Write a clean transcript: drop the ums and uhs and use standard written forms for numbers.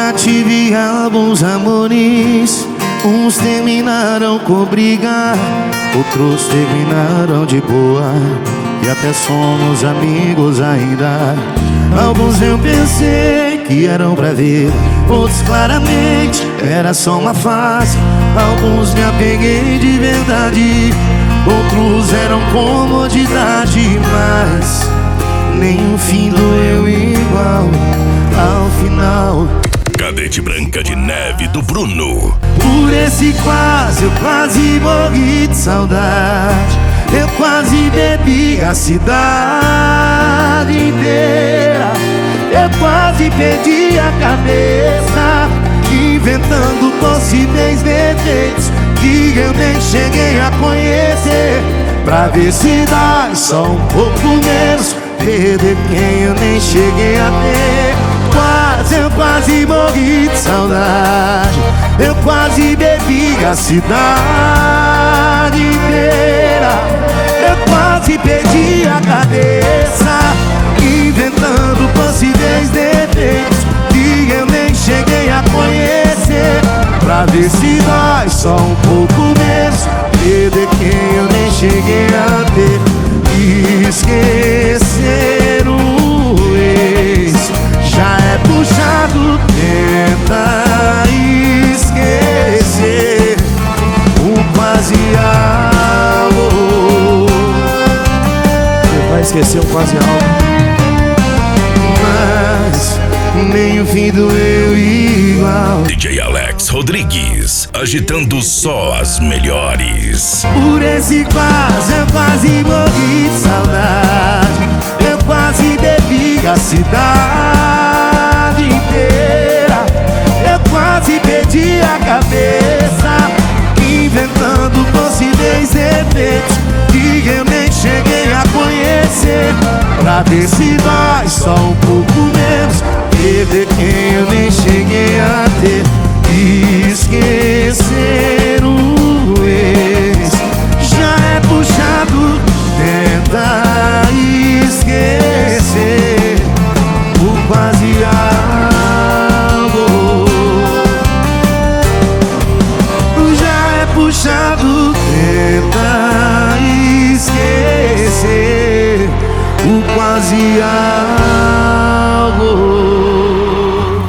Já tive alguns amores, uns terminaram com briga, outros terminaram de boa, e até somos amigos ainda. Alguns eu pensei que eram pra ver, outros claramente era só uma fase. Alguns me apeguei de verdade, outros eram comodidade, mas nenhum fim doeu igual ao final. Cadete Branca de Neve do Bruno. Por esse quase, eu quase morri de saudade. Eu quase bebi a cidade inteira. Eu quase perdi a cabeça, inventando possíveis defeitos que eu nem cheguei a conhecer, pra ver se dá só um pouco menos, perder quem eu nem cheguei a ter. Eu quase morri de saudade. Eu quase bebi a cidade inteira. Eu quase perdi a cabeça, inventando possíveis defeitos que eu nem cheguei a conhecer, pra ver se dói só um pouco menos, perder quem eu nem cheguei a ter. Esquecer o ex já é puxado, tenta esquecer o quase algo. Você vai esquecer um quase algo, mas nem o fim doeu igual. DJ Alex Rodrigues, agitando só as melhores. Por esse quase, eu quase morri de saudade. Eu quase bebi a cidade inteira. Eu quase perdi a cabeça, inventando possíveis defeitos que eu nem cheguei a conhecer, pra ver se dói só um pouco menos, perder quem eu nem cheguei a ter. Esquecer o ex já é puxado, tenta esquecer o quase algo. Já é puxado, tenta esquecer o quase algo.